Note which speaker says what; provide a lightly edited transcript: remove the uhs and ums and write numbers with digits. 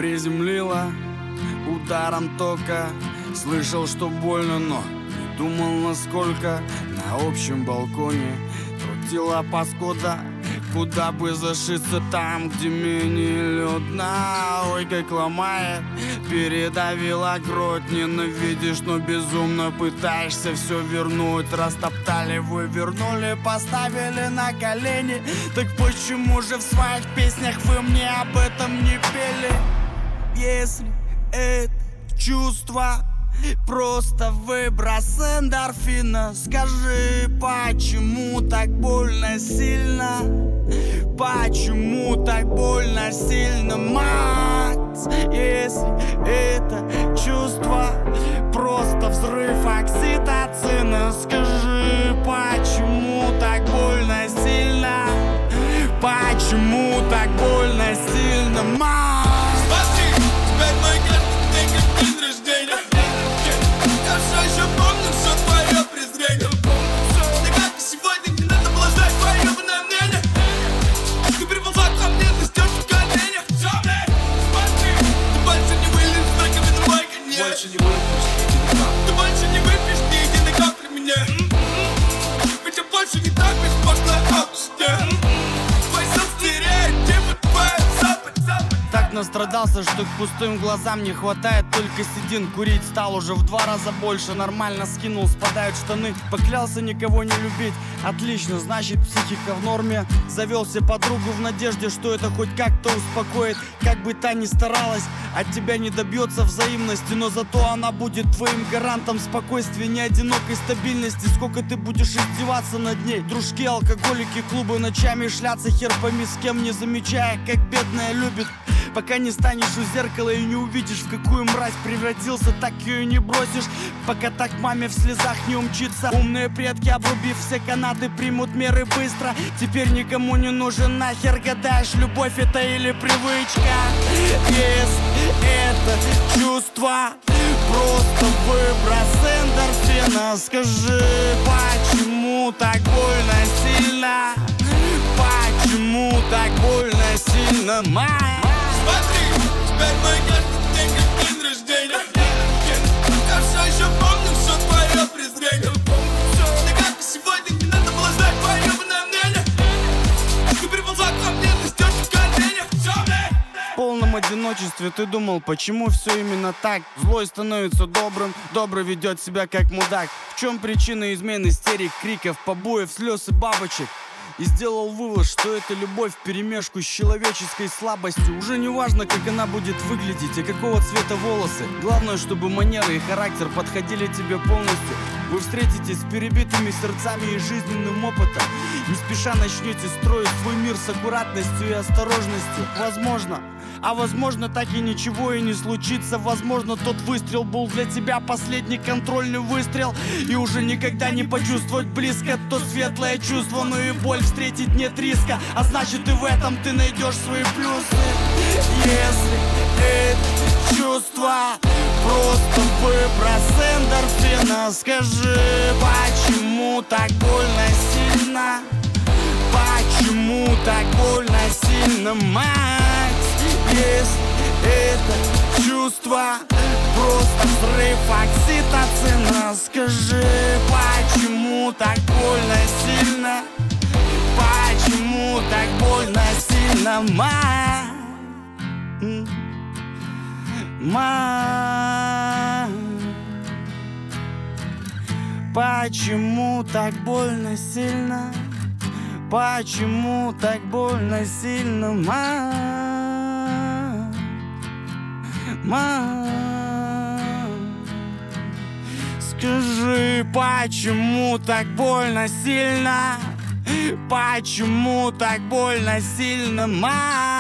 Speaker 1: приземлила ударом тока. Слышал, что больно, но не думал насколько. На общем балконе крутила паскуда, куда бы зашиться там, где менее людно. Ой, как ломает, передавила грудь. Ненавидишь, но безумно пытаешься все вернуть. Растоптали, вывернули, поставили на колени. Так почему же в своих песнях вы мне об этом не пели? Если это чувство просто выброс эндорфина, скажи, почему так больно сильно? Почему так больно сильно, мать? Если это чувство просто взрыв окситоцина, скажи, почему так больно сильно? Почему так больно сильно, мать?
Speaker 2: Смотри, теперь мой каждый день как день рождения. Я все еще помню все твое презрение. Ты как и сегодня, не надо было ждать твое мнение. Ты приползла ко мне, ты стёшь в коленях. Смотри, ты больше не вылезешь, только на мой конец. Ты больше не выпьешь ни единой капли мне. Ведь я больше не так беспошло общество. Твой сон стереотипы, твой запад.
Speaker 1: Так настрадался, что к пустым глазам не хватает только седин. Курить стал уже в 2 раза больше. Нормально скинул, спадают штаны. Поклялся никого не любить. Отлично, значит психика в норме. Завел себе подругу в надежде, что это хоть как-то успокоит. Как бы та ни старалась, от тебя не добьется взаимности. Но зато она будет твоим гарантом спокойствия, не одинокой стабильности. Сколько ты будешь издеваться над ней? Дружки, алкоголики, клубы, ночами шляться, хер пойми с кем, не замечая, как бедная любит. Пока не станешь у зеркала и не увидишь, в какую мразь превратился, так ее и не бросишь. Пока так маме в слезах не умчится. Умные предки, обрубив все канаты, примут меры быстро. Теперь никому не нужен нахер, гадаешь, любовь это или привычка. Если это чувство просто выброс эндорфина, скажи, почему так больно сильно? Почему так больно сильно, мать?
Speaker 2: Смотри, теперь мой каждый день как день рождения. Я все еще помню все твое презрение. Ты как и сегодня, не надо было ждать твое мнение. Ты приползла ко мне, ты стёшь в коленях.
Speaker 1: В полном одиночестве ты думал, почему все именно так? Злой становится добрым, добрый ведет себя как мудак. В чем причина измен, истерик, криков, побоев, слез и бабочек? И сделал вывод, что это любовь вперемешку с человеческой слабостью. Уже не важно, как она будет выглядеть и какого цвета волосы. Главное, чтобы манеры и характер подходили тебе полностью. Вы встретитесь с перебитыми сердцами и жизненным опытом. Не спеша начнете строить свой мир с аккуратностью и осторожностью. Возможно, а возможно так и ничего и не случится. Возможно, тот выстрел был для тебя последний контрольный выстрел. И уже никогда не почувствовать близко то светлое чувство, но и боль встретить нет риска. А значит и в этом ты найдешь свои плюсы. Если это чувство просто выброс эндорфина, скажи, почему так больно сильно? Почему так больно сильно, мать? Если это чувство просто взрыв окситоцина, скажи, почему так больно сильно? Почему так больно сильно, мать? Мать, почему так больно сильно? Почему так больно сильно, мать? Мать, скажи, почему так больно сильно? Почему так больно сильно, мать?